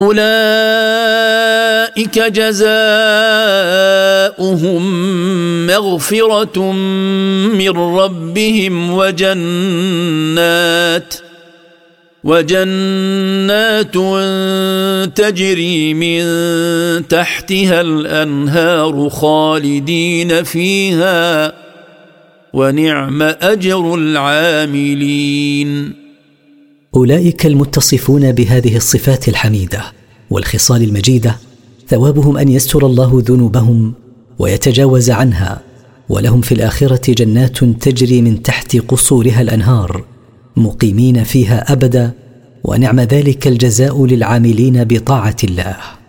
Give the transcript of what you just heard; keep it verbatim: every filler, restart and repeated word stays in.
أولئك جزاؤهم مغفرة من ربهم وجنات وجنات تجري من تحتها الأنهار خالدين فيها ونعم أجر العاملين. أولئك المتصفون بهذه الصفات الحميدة والخصال المجيدة ثوابهم أن يستر الله ذنوبهم ويتجاوز عنها، ولهم في الآخرة جنات تجري من تحت قصورها الأنهار مقيمين فيها أبدا، ونعم ذلك الجزاء للعاملين بطاعة الله.